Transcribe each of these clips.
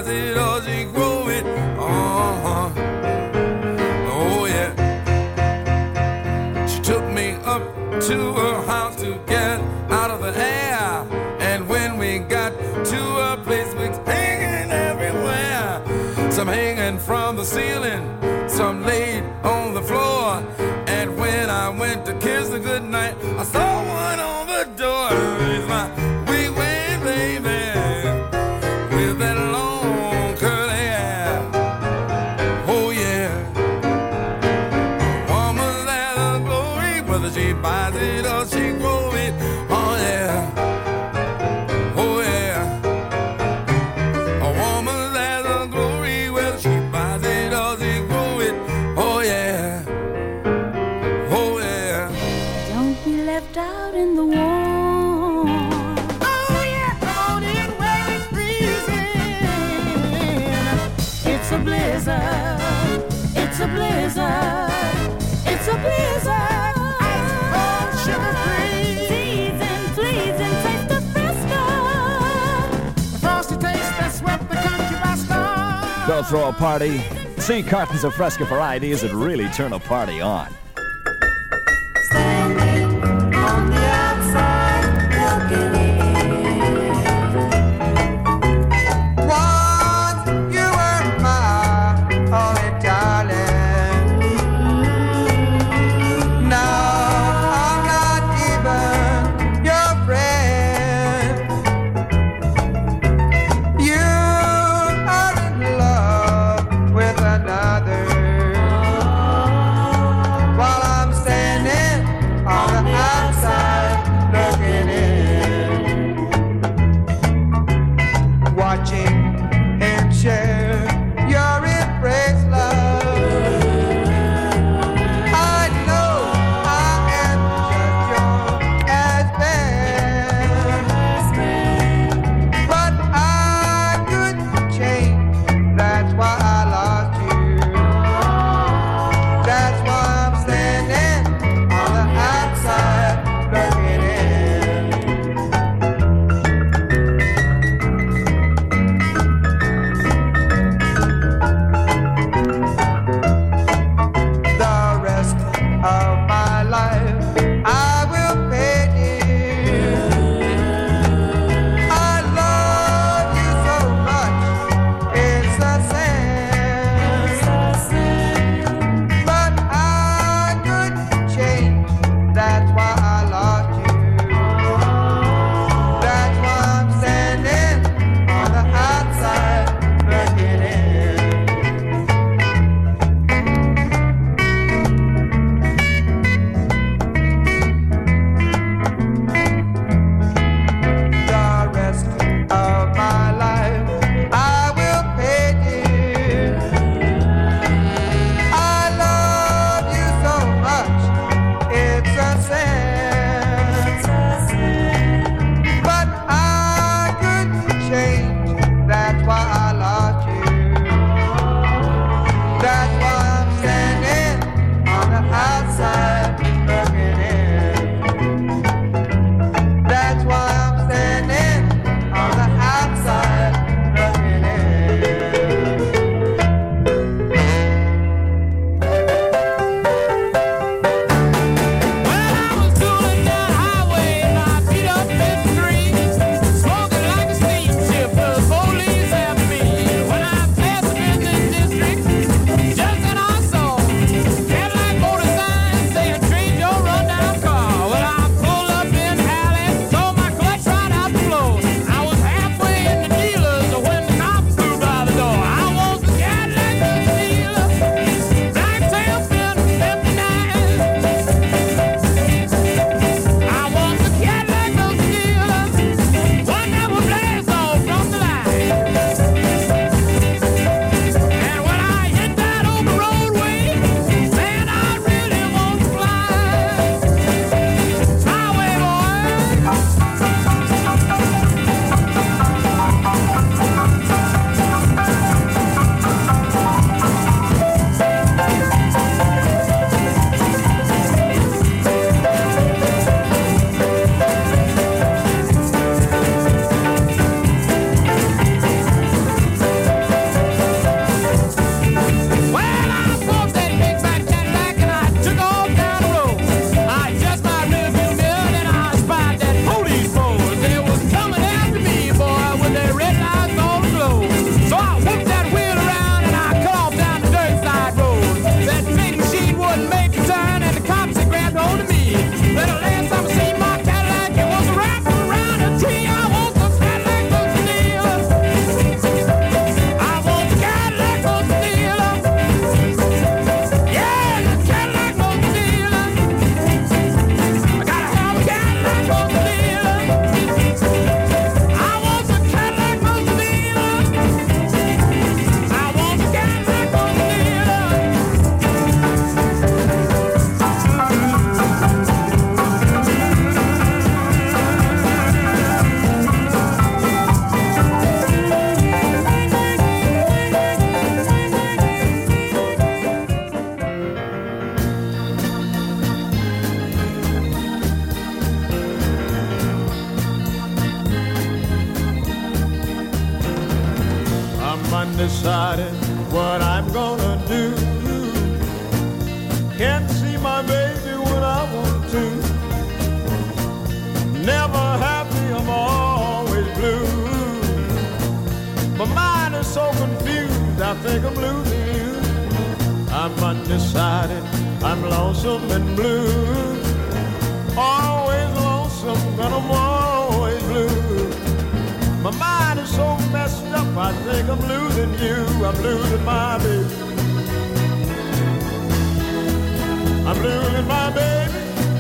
buys it or she grow it. Oh yeah. She took me up to her house to get out of the air. And when we got to a place with hanging everywhere, some hanging from the ceiling, some laid on the floor. And when I went to kiss her goodnight, I saw one on the door. It's my wee wee baby with that long curly hair. Oh yeah. Woman that a glory, whether she buys it or she grows it. Oh yeah. Oh yeah. A woman that a glory, whether she buys it or she grows it. Oh yeah. Oh yeah. Don't be left out in the warm. Oh yeah, come on in where it's freezing. It's a blizzard. It's a blizzard. It's a blizzard. Ice cold sugar free. Please and taste the fresco. The frosty taste that swept the country by storm. Go throw a party. See cartons of Fresca varieties that really turn a party on. Standing on the outside, looking in. Once you were my only darling. Now I'm not even your friend. You are in love with another. Why undecided what I'm gonna do. Can't see my baby when I want to. Never happy, I'm always blue. My mind is so confused, I think I'm losing you. I'm undecided, I'm lonesome and blue. Always lonesome, and I'm always blue. My mind is so messed up, I think I'm losing you. I'm losing my baby. I'm losing my baby.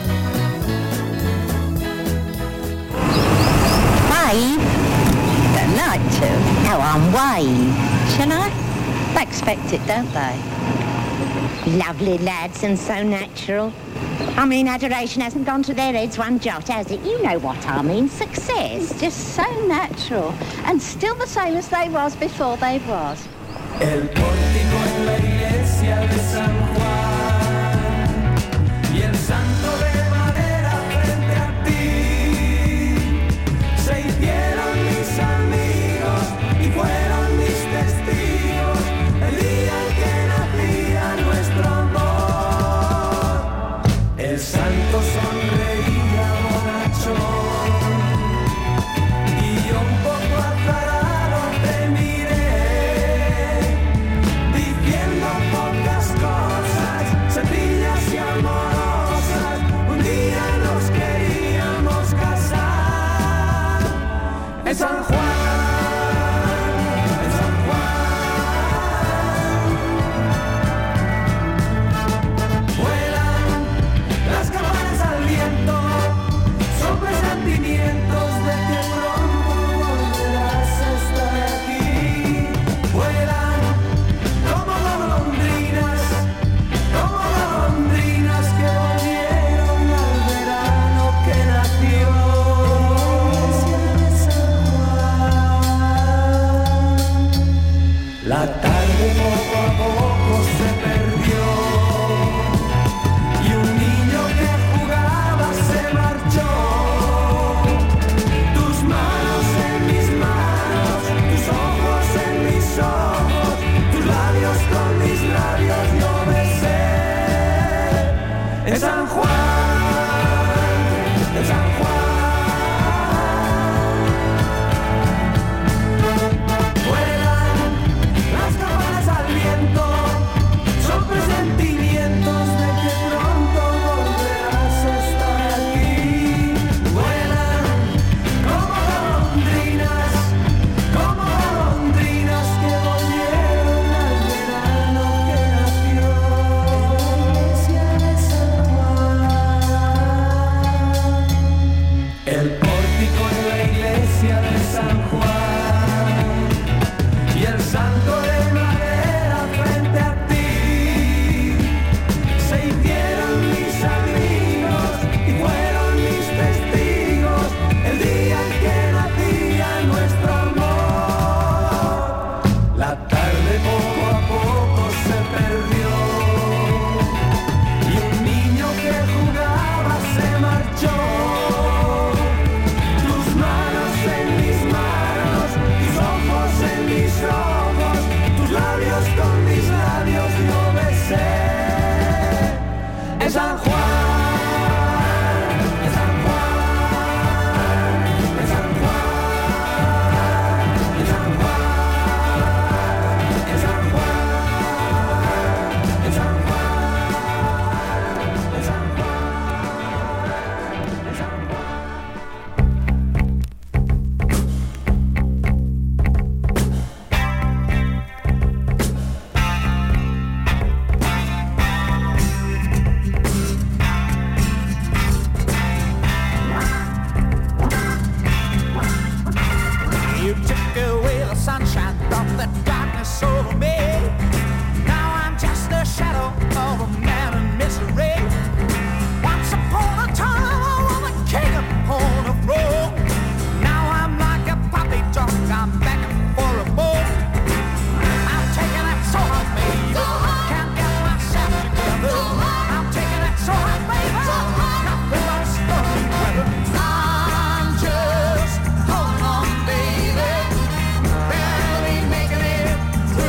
5, but not 2. Oh, I'm wide. Shall I? They expect it, don't they? Lovely lads and so natural. I mean, adoration hasn't gone to their heads one jot, has it? You know what I mean. Success. Just so natural. And still the same as they was before they was. El pórtico en la iglesia de San Juan y el santo de madera frente a ti se hicieron mis amigos y fueron mis testigos el día en que nacía nuestro amor. El santo sonreía bonachón y yo un poco azarado te miré diciendo pocas cosas sencillas y amorosas. Un día nos queríamos casar en San Juan. La tarde poco a poco se perdió y un niño que jugaba se marchó. Tus manos en mis manos, tus ojos en mis ojos, tus labios con mis labios yo besé. En San Juan, en San Juan. Son presentimientos de que pronto volverás a estar aquí. Vuelan como golondrinas que volvieron al verano que nació. El pórtico en la iglesia de San Juan y el santo de madera frente a ti se hicieron mis amigos y fueron mis testigos el día en que nacía nuestro amor. La tarde poco a poco se perdió y un niño que jugaba se marchó. Tus manos en mis manos, tus ojos en mis ojos, tus labios con mis labios yo besé. En San Juan, en San Juan, en San Juan, en San Juan, en San Juan, en San Juan, en San Juan, en San Juan. You took away the sunshine, brought the darkness over me. Now I'm just a shadow of a man in misery. Once upon a time I was a king upon a throne. Now I'm like a puppy dog, I'm begging for a bone. I'm taking that soul of me, can't get myself together. I'm taking that soul of me, nothing but stormy weather. I'm just holding on, baby, barely making it.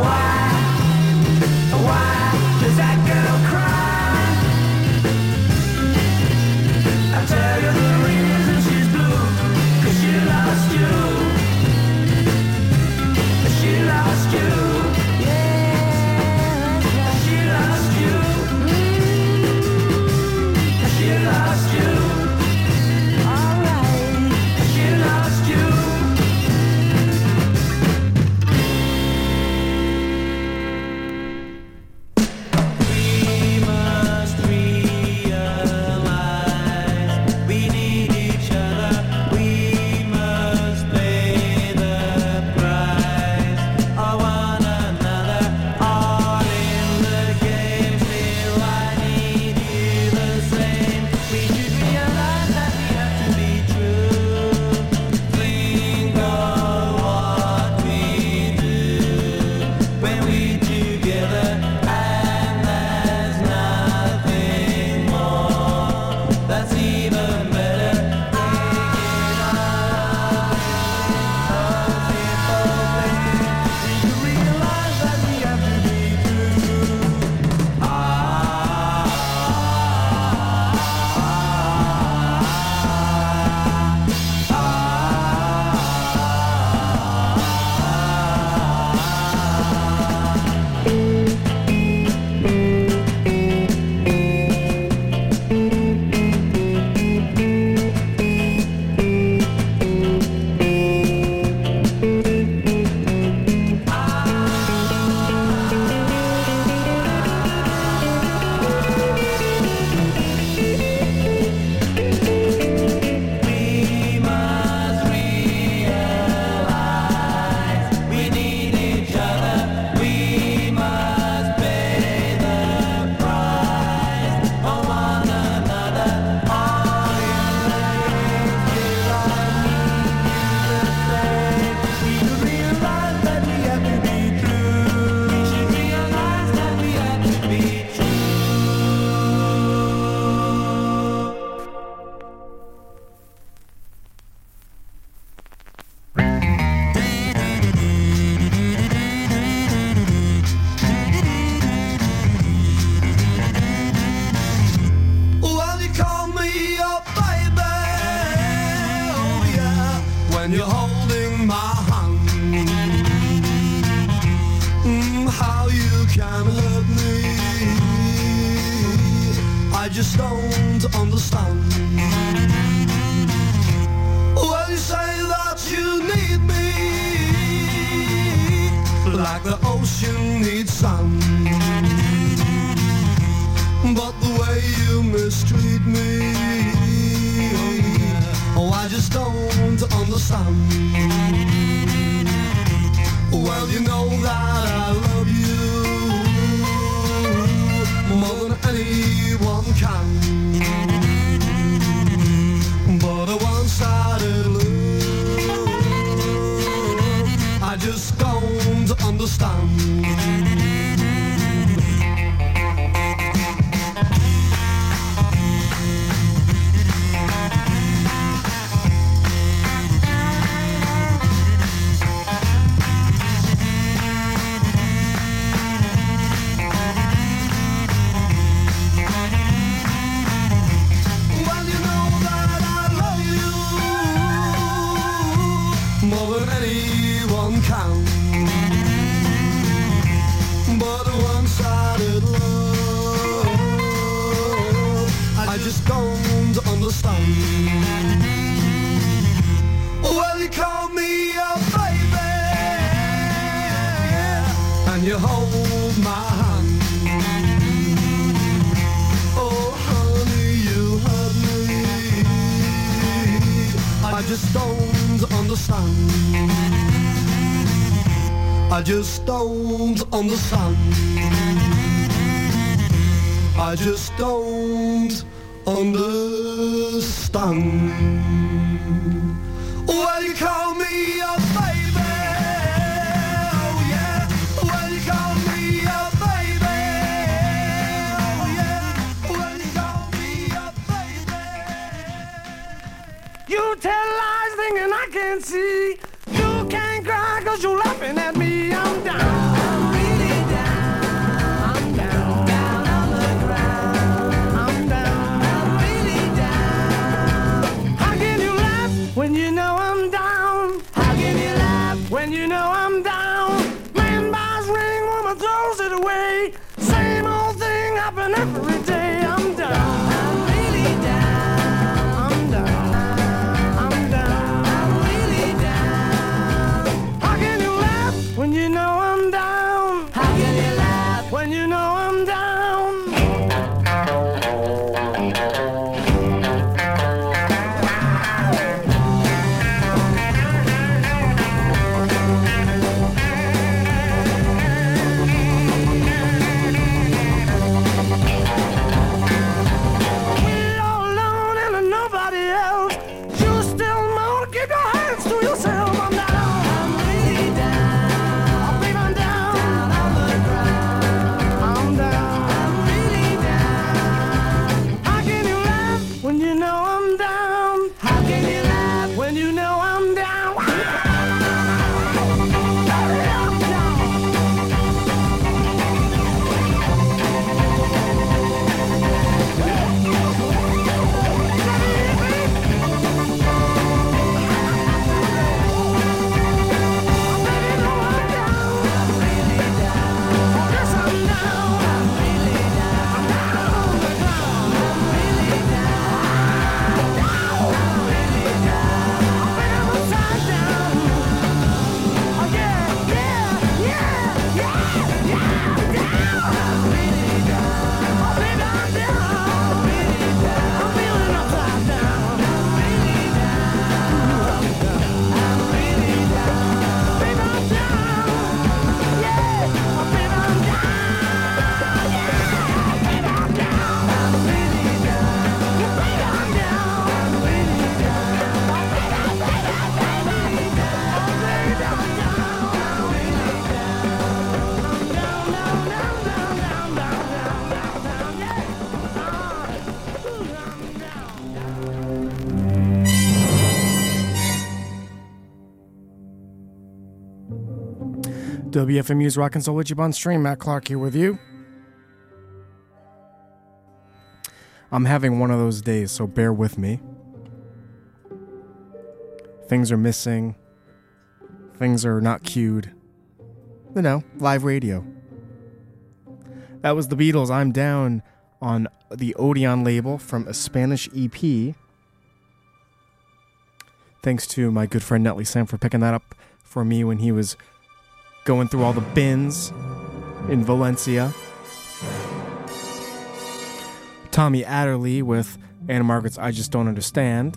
just don't understand. Well, you say that you need me, like the ocean needs sand. But the way you mistreat me, oh, I just don't understand. Well, you know that I love you more than anyone can. But a one-sided love, I just don't understand. More than anyone can. But a one-sided love, I just don't understand. Well, you call me a baby, and you hold my hand. Oh, honey, you hurt me, I just don't understand. I just don't understand. I just don't understand. Well, you call me a baby, oh yeah. Well, you call me a baby, oh yeah. Well, you call me a baby. You tell lies thinking I can't see. You can't cry 'cause you're laughing at me. I'm down. WFMU's Rock and Soul Ichiban stream. Matt Clark here with you. I'm having one of those days, so bear with me. Things are missing. Things are not cued. You know, live radio. That was the Beatles. I'm Down on the Odeon label from a Spanish EP. Thanks to my good friend Netley Sam for picking that up for me when he was going through all the bins in Valencia. Tommy Adderley with Anna Margaret's I Just Don't Understand.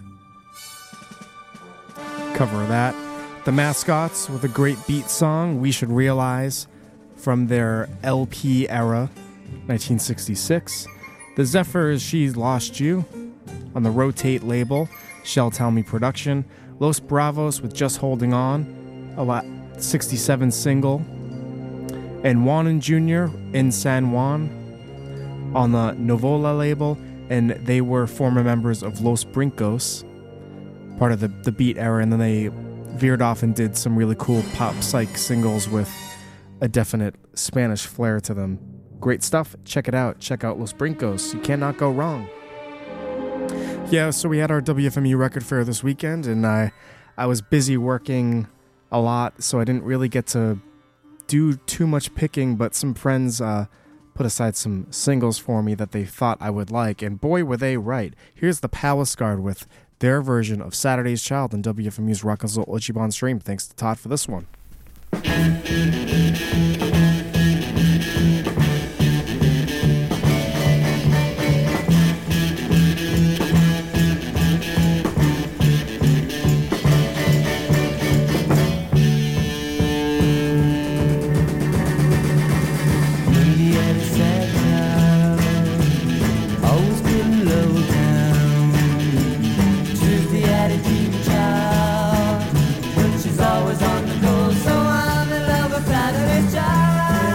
Cover of that. The Mascots with a great beat song, We Should Realize, from their LP era, 1966. The Zephyrs, She's Lost You, on the Rotate label, Shell Tell Me production. Los Bravos with Just Holding On, a 67 single. And Juan and Jr. in San Juan on the Novola label, and they were former members of Los Brincos, part of the beat era, and then they veered off and did some really cool pop psych singles with a definite Spanish flair to them. Great stuff. Check it out. Check out Los Brincos. You cannot go wrong. Yeah, so we had our WFMU record fair this weekend, and I was busy working a lot, so I didn't really get to do too much picking, but some friends put aside some singles for me that they thought I would like, and boy, were they right. Here's the Palace Guard with their version of Saturday's Child on WFMU's Rock and Soul Ichiban stream. Thanks to Todd for this one. Always on the go, so I'm in love with Saturday's Child.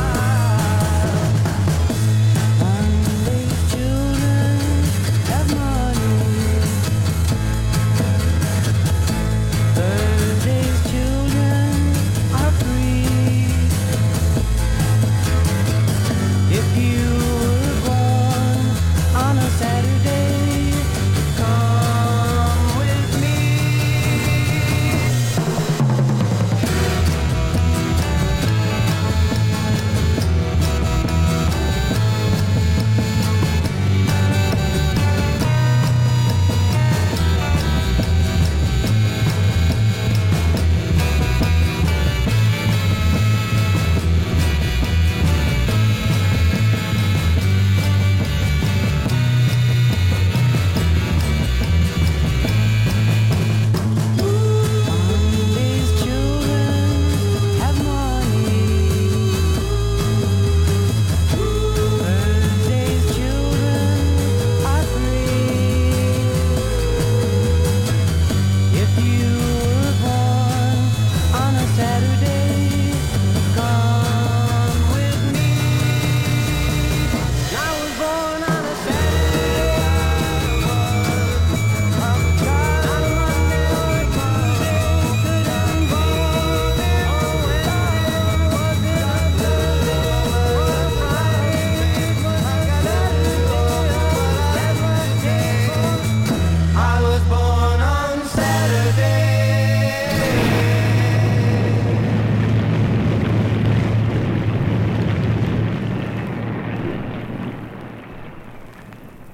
Have my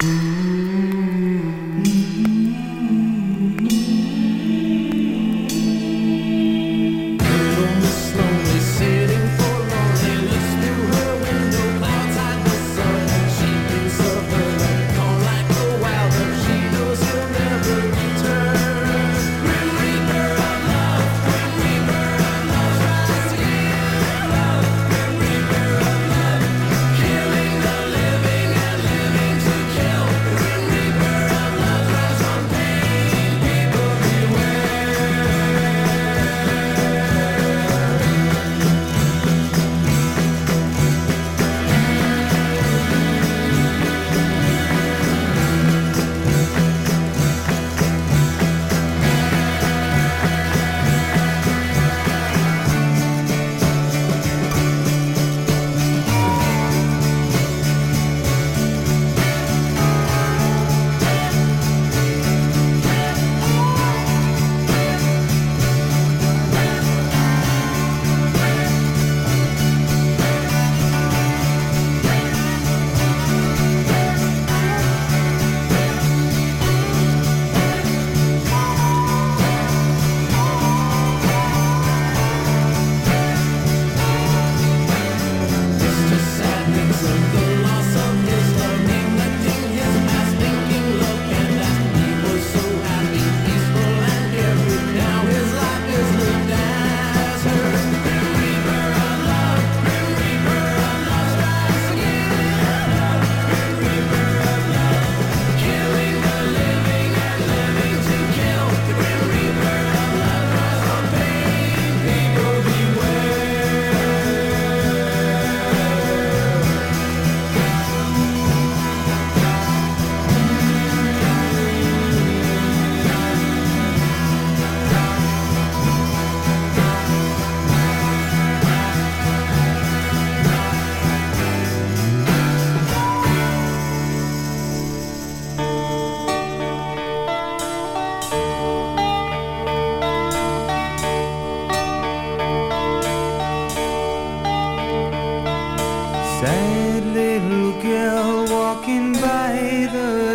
Sad little girl walking by the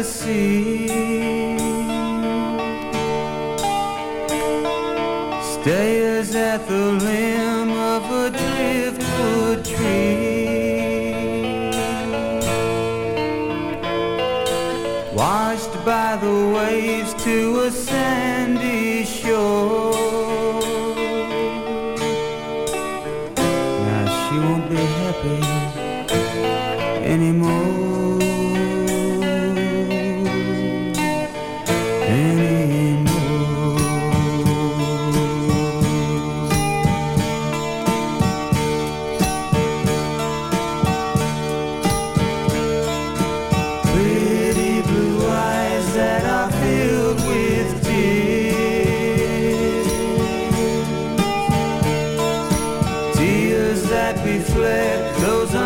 sea stares at the limb of a driftwood tree, washed by the waves to a sandy shore. Now she won't be happy anymore. Pretty blue eyes that are filled with tears, tears that reflect those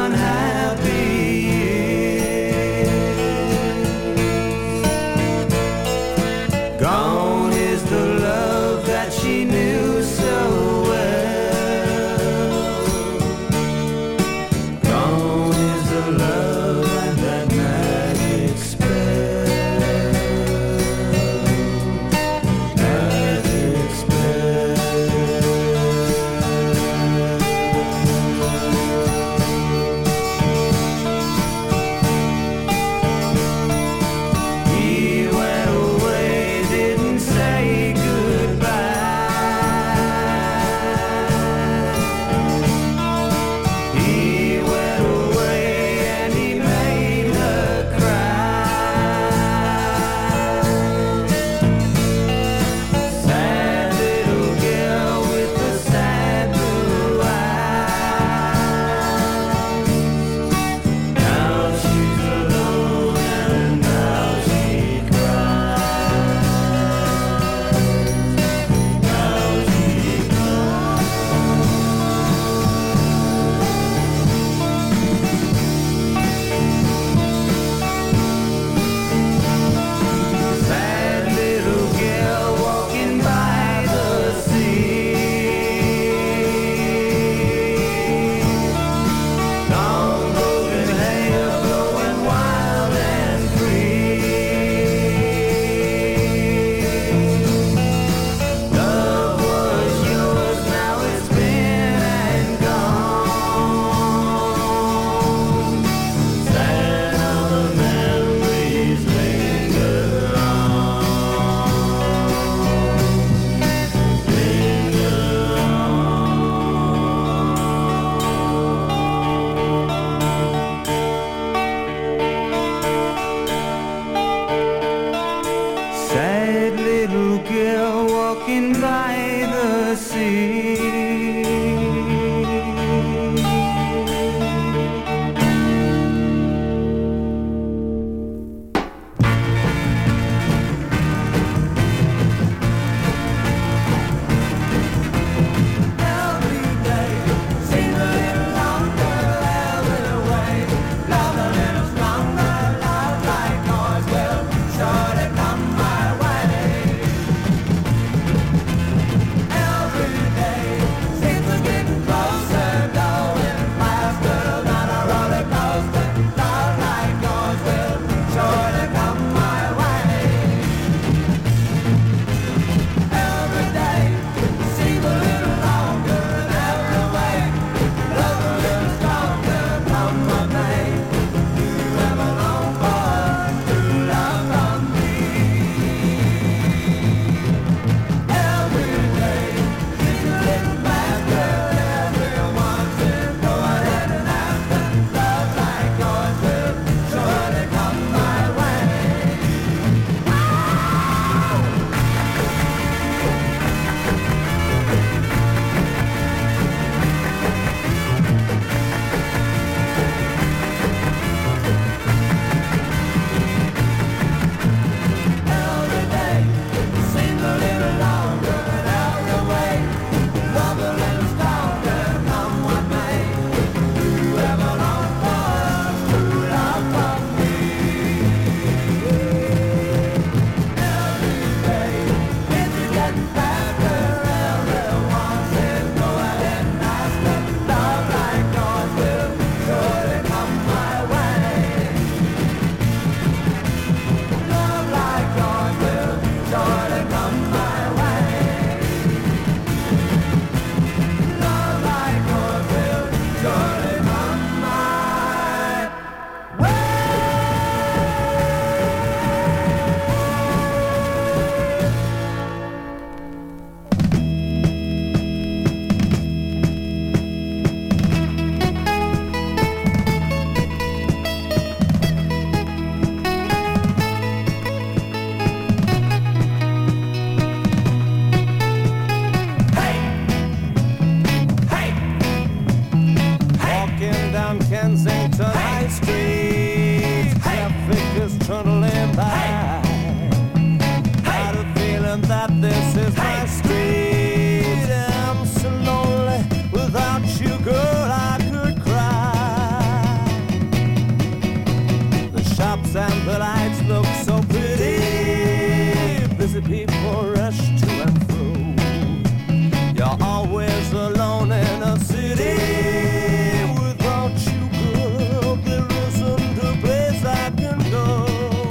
streets and the lights look so pretty. Busy people rush to and fro. You're always alone in a city. Without you, girl, there isn't a place I can go.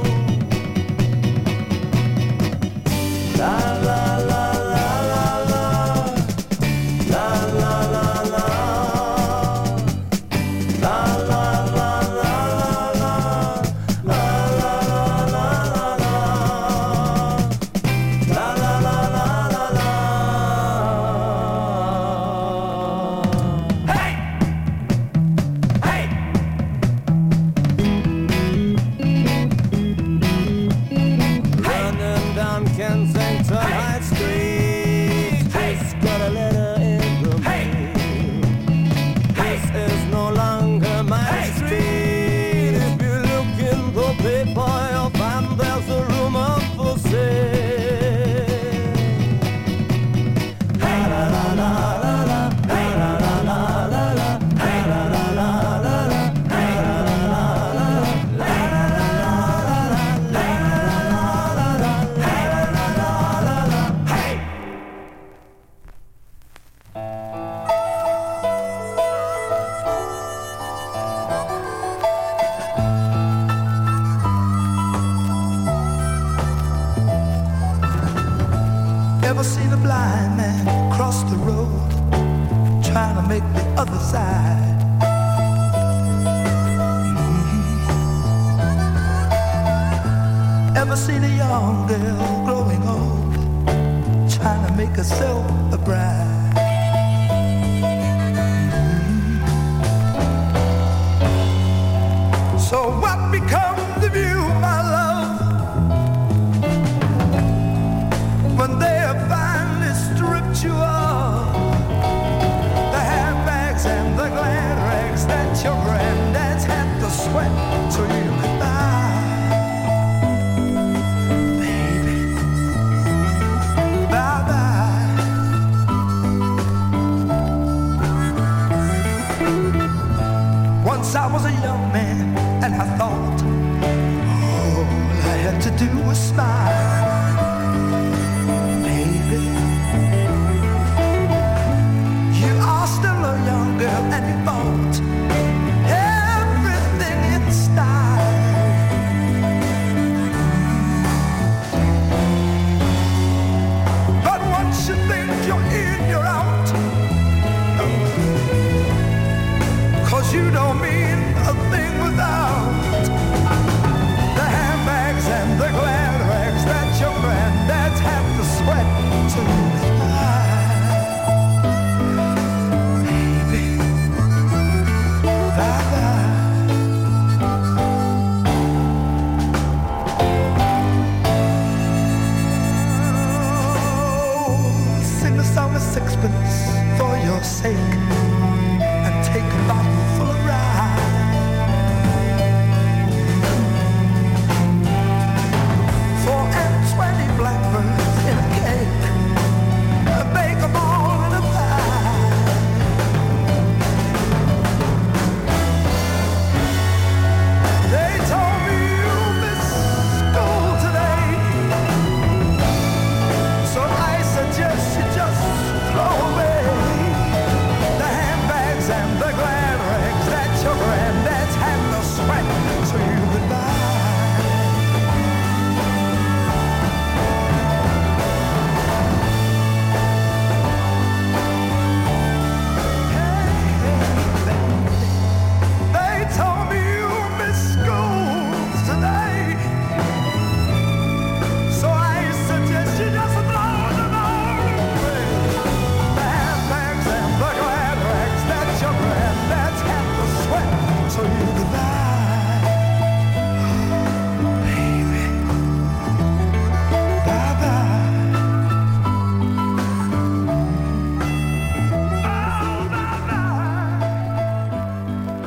La la la la la la. La la la la. La la la la la. La la la la la. La la la la la. Hey! Hey! Running down Kensington High Street. Just got a letter in the mail. This is no longer my street. If you look in the paper, you'll find there's a room up for sale. La la la la la. La la la la la la. La la la la la la. Ever seen a blind man cross the road, trying to make the other side? Ever seen a young girl growing old, trying to make herself a bride? So what becomes of you, my love, when they have finally stripped you of the handbags and the glad rags that your granddad's had to sweat so you could buy? Baby, bye-bye. Once I was a young man and I thought all I had to do was smile. Baby, you are still a young girl and you bought everything in style. But once you think you're in, you're out. 'Cause you don't mean a thing without the handbags and the glad rags that your granddad's had to sweat to buy. Baby, bye-bye. Oh, sing a song of sixpence for your sake and take a bottle full of rye. Four and 20 blackbirds in a cake, bake 'em all in a pie. They told me you missed school today, so I suggest you just throw away the handbags and the glad rags that your granddad's had to sweat so you could buy. They told me you missed school today, so I suggest you just throw them all away. The handbags and the glad rags that your granddad's had to sweat so you could buy. Baby, bye-bye. Oh, bye-bye.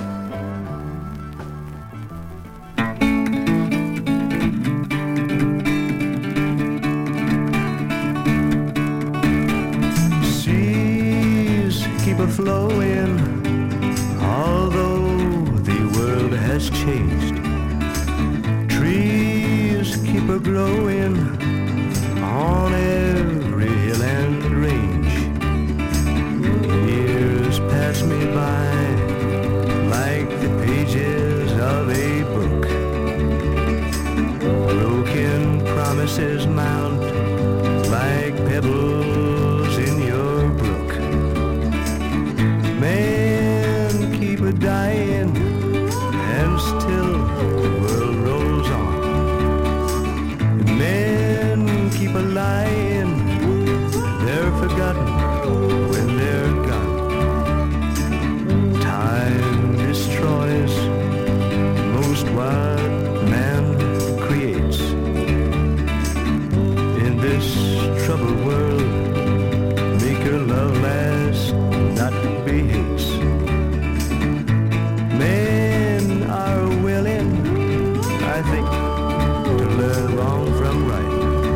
Seas keep a-flowing, although the world has changed. a-glowing on every hill and range. Years pass me by like the pages of a book. Broken promises mount like pebbles in your brook. Man, keep a dying, and still the world rolls on. And men keep a lying, they're forgotten when they're gone. Time destroys most what man creates. In this troubled world, make your love last, not be hates. Men are willing, I think, to learn wrong from right.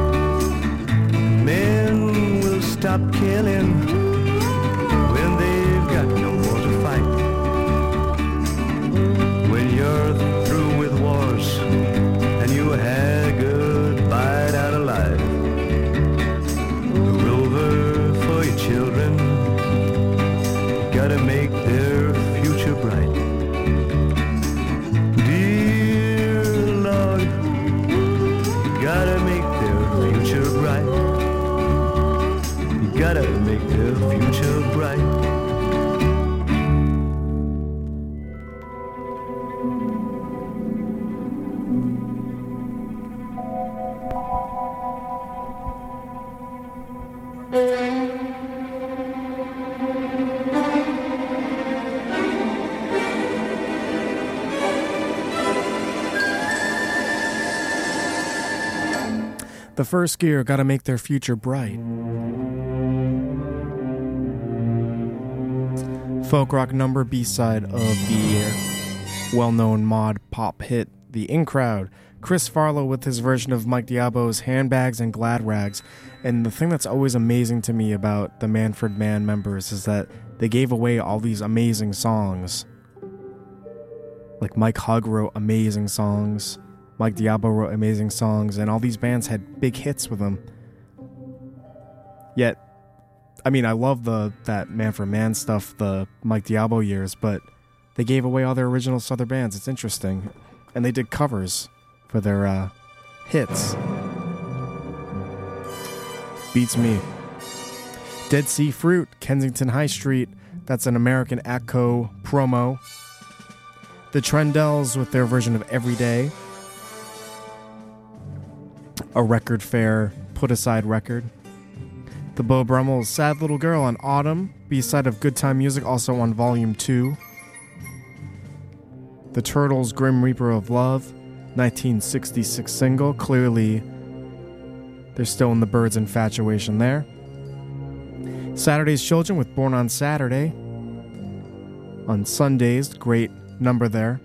Men will stop killing when they've got no more to fight. When you're through with wars and you had a good bite out of life, look over for your children, gotta make their future bright. Dear Lord, you gotta make their future bright. You gotta make their future bright. The First Gear, Gotta Make Their Future Bright. Folk rock number B-side of the well-known mod pop hit, The In Crowd. Chris Farlow with his version of Mike Diabo's Handbags and Glad Rags. And the thing that's always amazing to me about the Manfred Mann members is that they gave away all these amazing songs. Like Mike Hugg wrote amazing songs. Mike Diabo wrote amazing songs, and all these bands had big hits with them. Yet, I mean, I love that Manfred Mann stuff, the Mike Diabo years, but they gave away all their original other bands. It's interesting. And they did covers for their hits. Beats me. Dead Sea Fruit, Kensington High Street. That's an American Atco promo. The Trendells with their version of Everyday. A Record Fair put-aside record. The Beau Brummels' Sad Little Girl on Autumn, B-side of Good Time Music, also on Volume 2. The Turtles' Grim Reaper of Love, 1966 single. Clearly, they're still in the Byrds' infatuation there. Saturday's Children with Born on Saturday. On Sundays, great number there.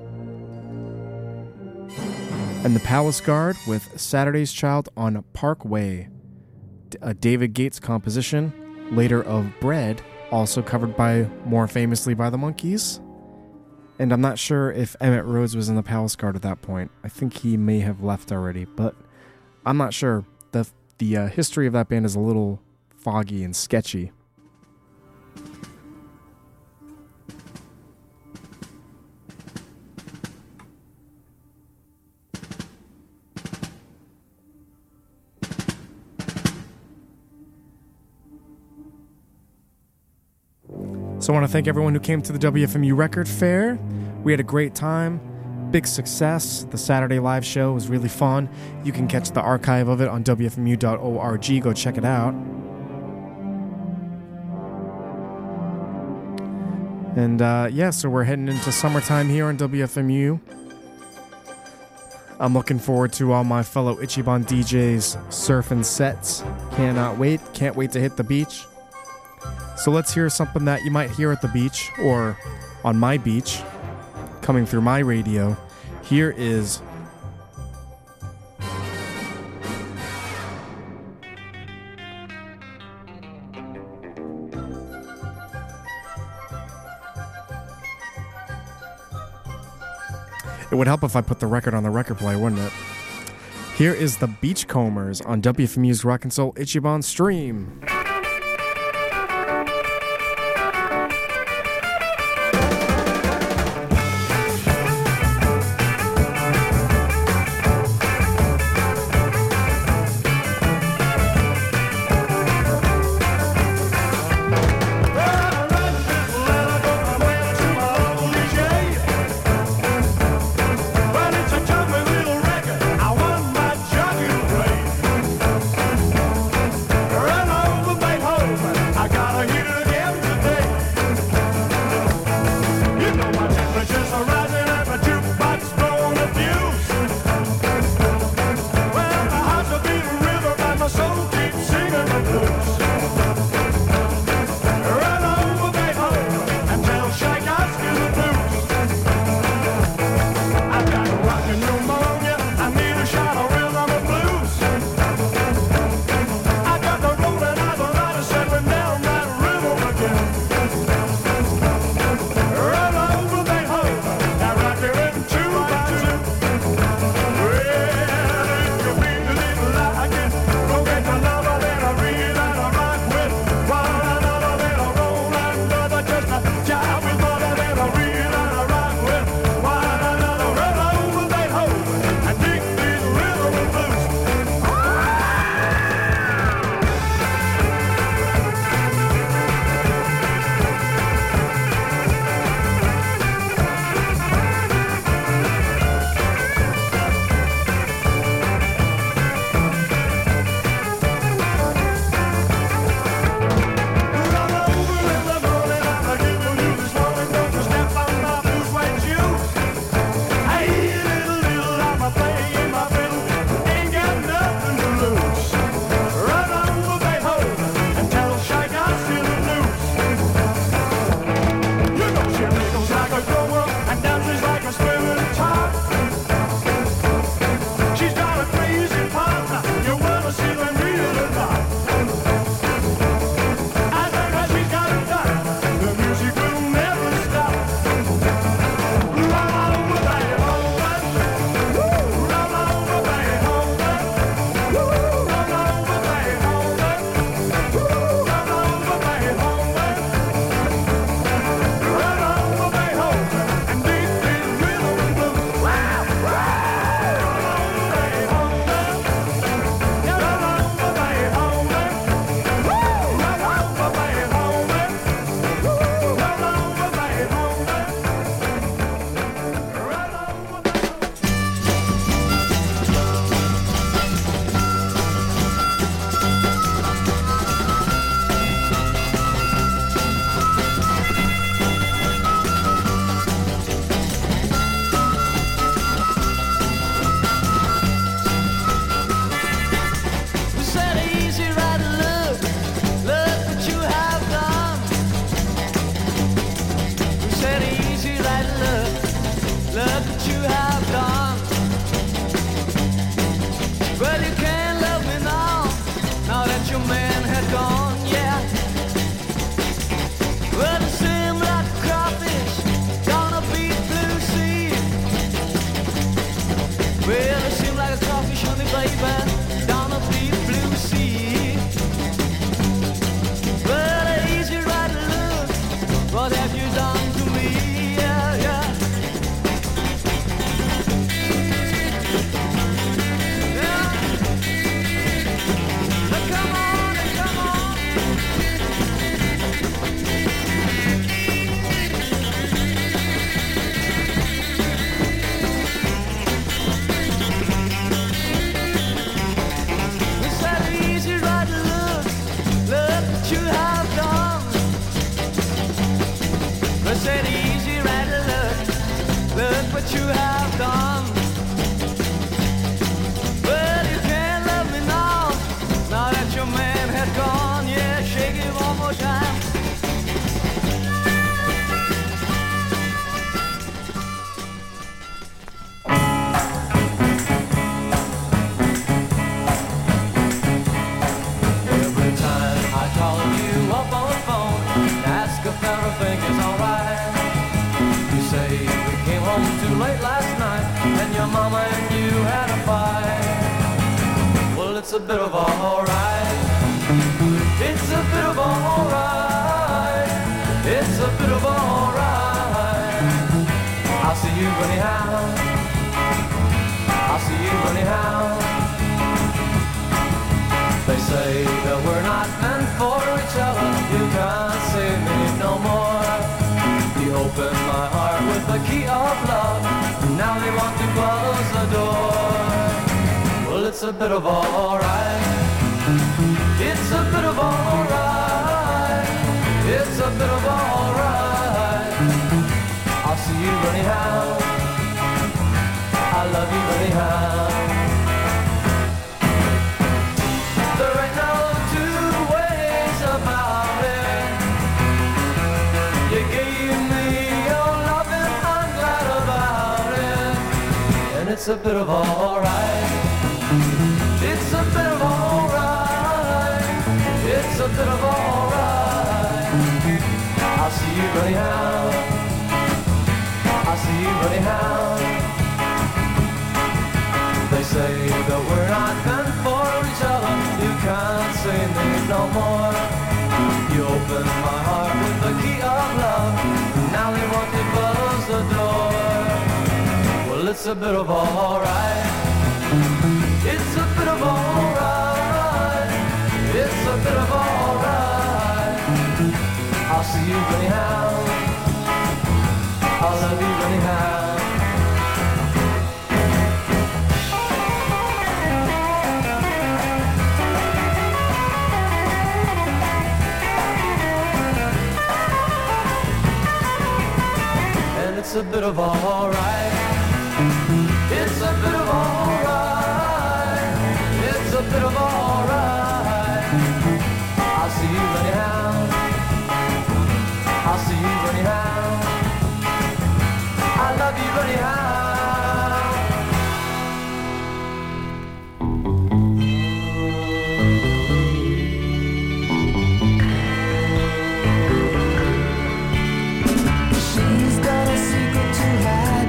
And the Palace Guard with Saturday's Child on Parkway, a David Gates composition, later of Bread, also covered more famously by the Monkees. And I'm not sure if Emmett Rhodes was in the Palace Guard at that point. I think he may have left already, but I'm not sure. The history of that band is a little foggy and sketchy. So I want to thank everyone who came to the WFMU Record Fair. We had a great time. Big success. The Saturday live show was really fun. You can catch the archive of it on WFMU.org. Go check it out. And so we're heading into summertime here on WFMU. I'm looking forward to all my fellow Ichiban DJs surfing sets. Cannot wait. Can't wait to hit the beach. So let's hear something that you might hear at the beach or on my beach, coming through my radio. Here is It would help if I put the record on the record player, wouldn't it? Here is the Beachcombers on WFMU's Rock and Soul Ichiban Stream. a bit of alright. It's a bit of alright. It's a bit of alright. I'll see you anyhow. I'll see you anyhow. They say that we're not meant for each other. You can't see me no more. You opened my heart with the key of love. Now they want to close the door. Well, it's a bit of alright. It's a bit of alright. It's a bit of alright. I'll see you anyhow. I love you anyhow. There ain't no two ways about it. You gave me your loving, I'm glad about it. And it's a bit of alright. It's a bit of alright. It's a bit of alright. I'll see you anyhow. I'll see you anyhow. They say that we're not meant for each other. You can't say me no more. You opened my heart with the key of love. Now they want to close the door. Well, it's a bit of alright. It's a bit of alright. It's a bit of alright. I'll see you anyhow. I'll love you anyhow. It's a bit of alright. It's a bit of alright. It's a bit of alright. I'll see you anyhow. I'll see you anyhow. I love you anyhow. She's got a secret to hide.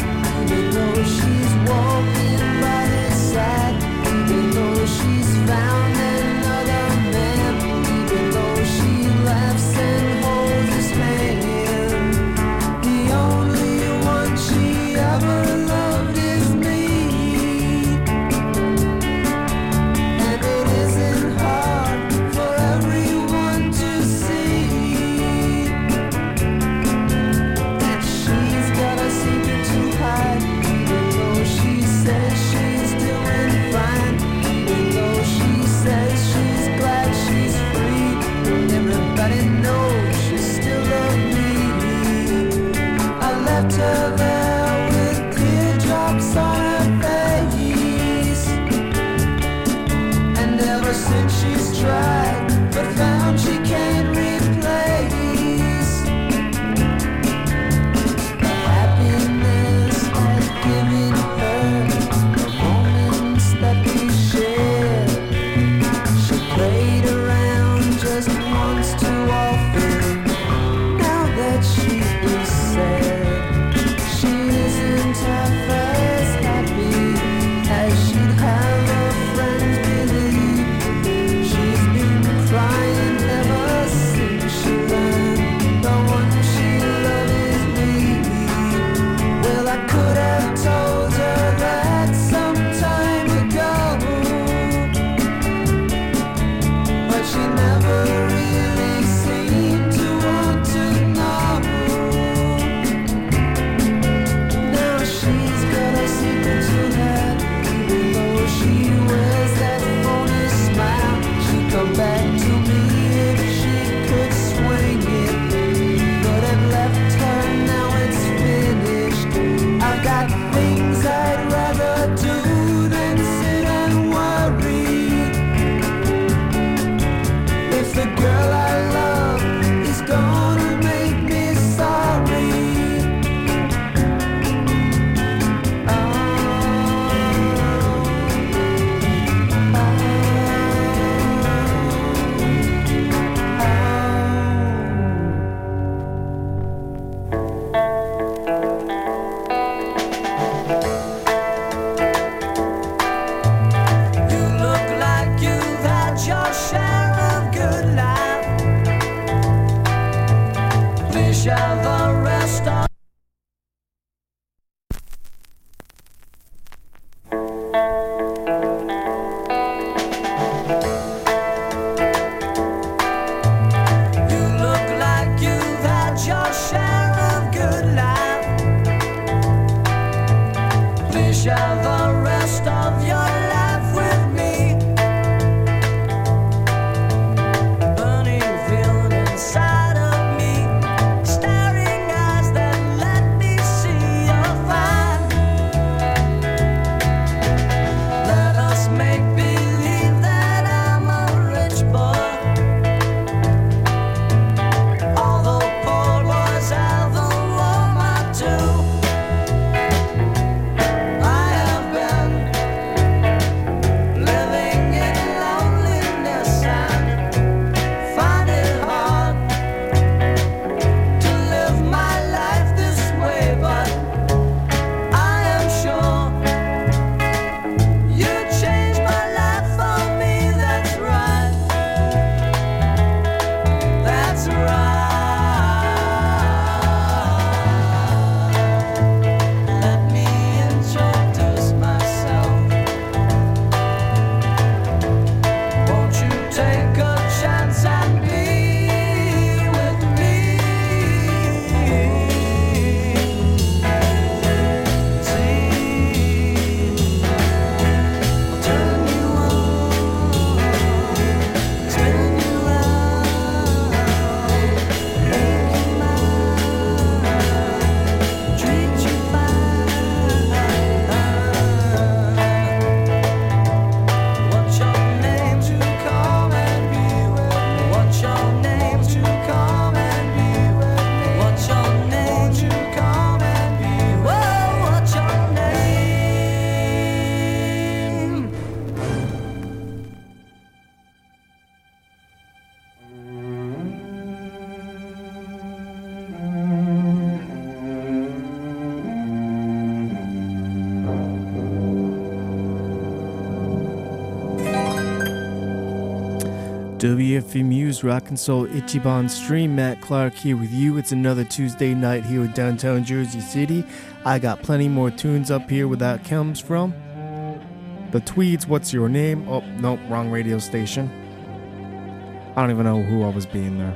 WFMU's Rock and Soul Ichiban stream. Matt Clark here with you. It's another Tuesday night here in downtown Jersey City. I got plenty more tunes up here where that comes from. The Tweeds, What's Your Name? Oh, nope, wrong radio station. I don't even know who I was being there.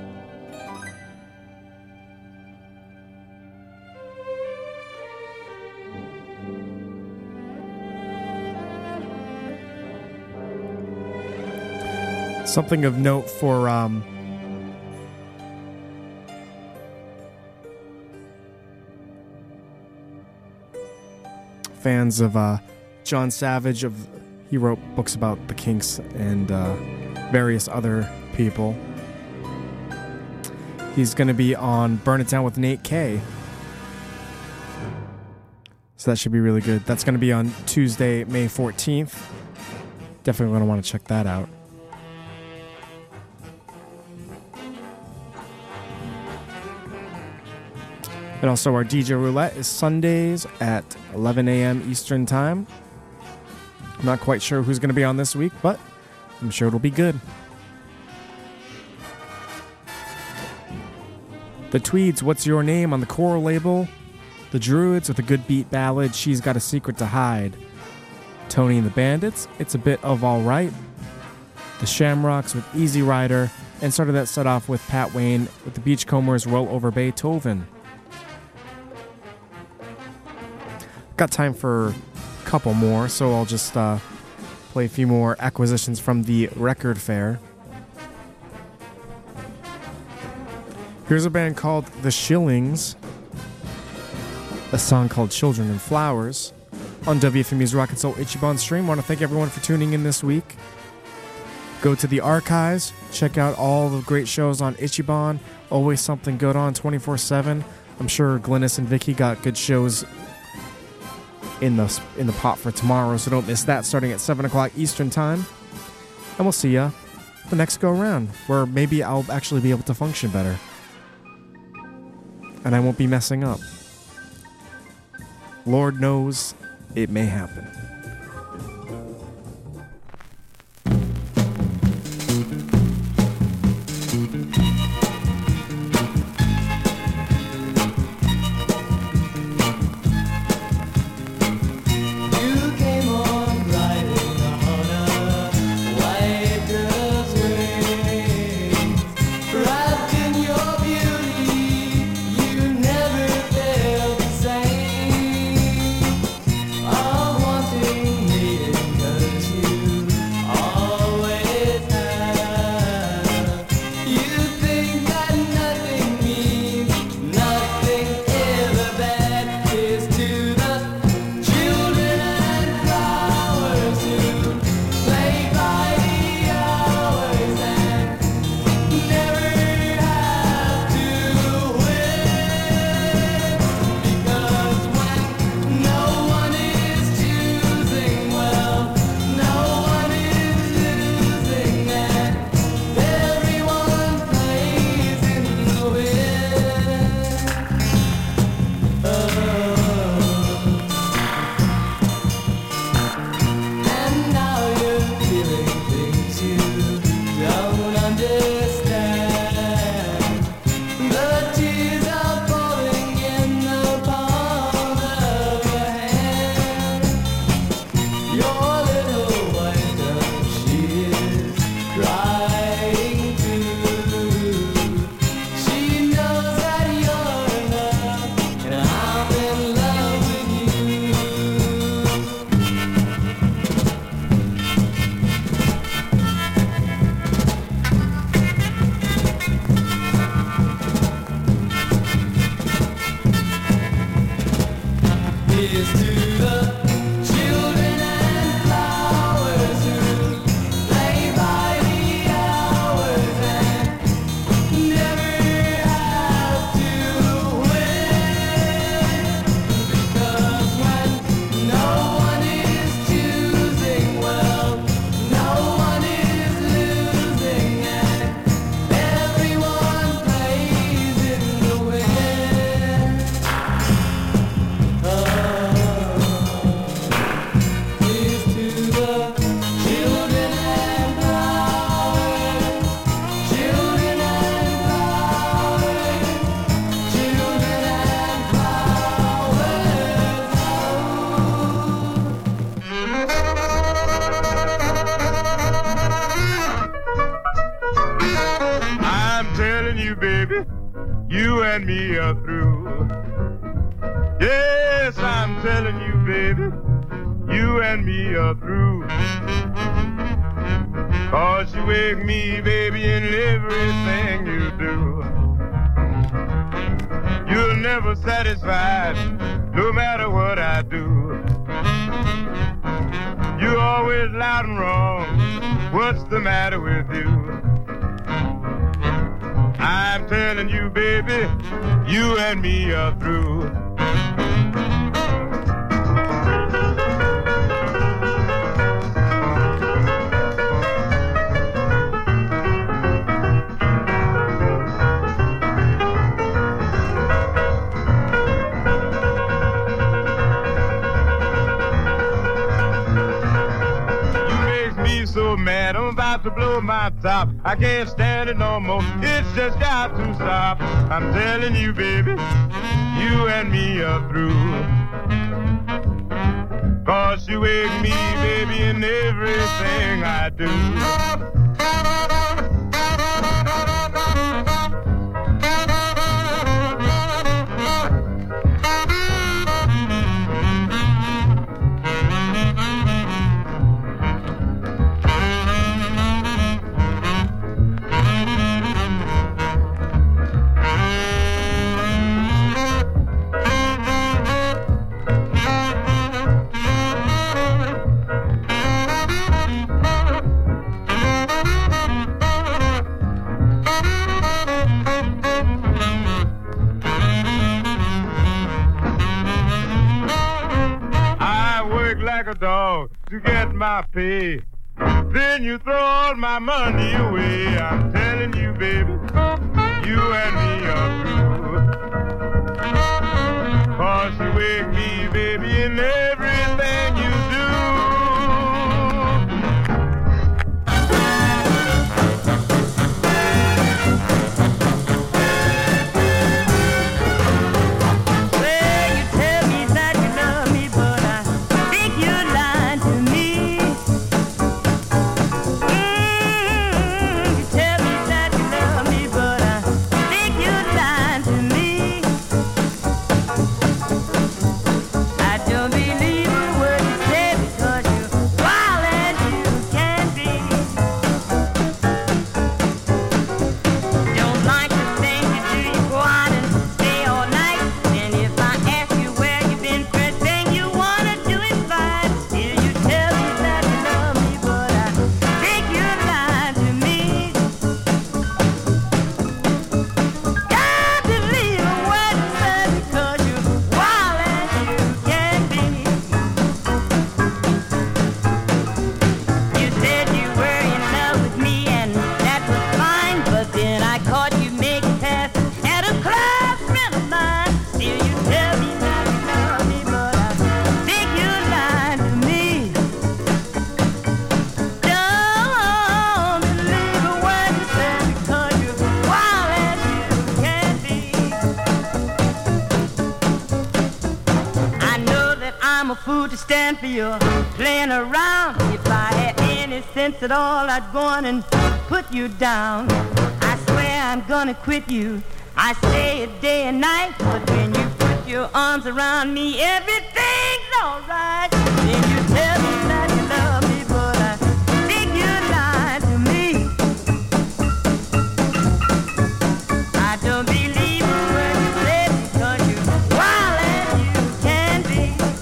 Something of note for fans of John Savage. He wrote books about the Kinks and various other people. He's going to be on Burn It Down with Nate K. So that should be really good. That's going to be on Tuesday, May 14th. Definitely going to want to check that out. And also our DJ Roulette is Sundays at 11 a.m. Eastern Time. I'm not quite sure who's going to be on this week, but I'm sure it'll be good. The Tweeds, What's Your Name? On the Coral label. The Druids with a good beat ballad, She's Got a Secret to Hide. Tony and the Bandits, It's a Bit of Alright. The Shamrocks with Easy Rider. And started that set off with Pat Wayne with the Beachcombers, Roll Over Beethoven. Got time for a couple more, so I'll just play a few more acquisitions from the record fair. Here's a band called The Shillings, a song called Children and Flowers, on WFMU's Rock and Soul Ichiban stream. I want to thank everyone for tuning in this week. Go to the archives, check out all the great shows on Ichiban. Always something good on 24/7. I'm sure Glynis and Vicky got good shows in the pot for tomorrow, so don't miss that, starting at 7 o'clock Eastern Time. And we'll see ya the next go around, where maybe I'll actually be able to function better. And I won't be messing up. Lord knows it may happen. Wanted I'm telling you, baby, you and me are through. Yes, I'm telling you, baby, you and me are through. 'Cause you wake me, baby, in everything you do. You're never satisfied, no matter what I do. You're always loud and wrong. What's the matter with you? I'm telling you, baby, you and me are through. So mad, I'm about to blow my top. I can't stand it no more. It's just got to stop. I'm telling you, baby, you and me are through. 'Cause you wake me, baby, in everything I do. Like a dog to get my pay. Then you throw all my money away. I'm telling you, baby, you and me are through. 'Cause you wake me, baby, in everything you do. Stand for you playing around. If I had any sense at all, I'd go on and put you down. I swear I'm gonna quit you. I say it day and night, but when you put your arms around me, everything's alright. Then you tell me that you love me, but I think you lied to me. I don't believe a word you said, because you're wild as you can be.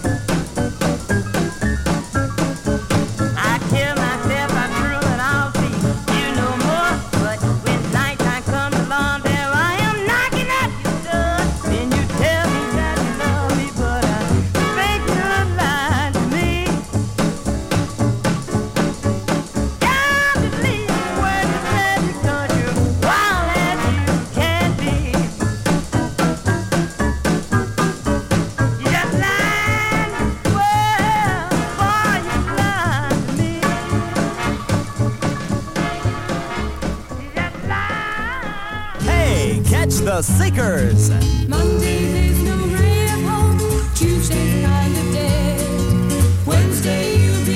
The Seekers. Monday there's no ray of hope. Tuesday kind of dead. Wednesday you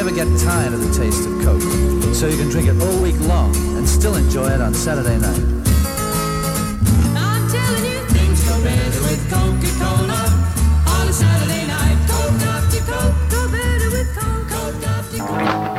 never get tired of the taste of Coke, so you can drink it all week long and still enjoy it on Saturday night. I'm telling you, things go better with Coca-Cola on a Saturday night. Coke after Coke, go better with Coke, Coke after Coke.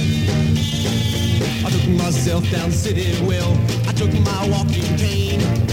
Down City Well, I took my walking cane.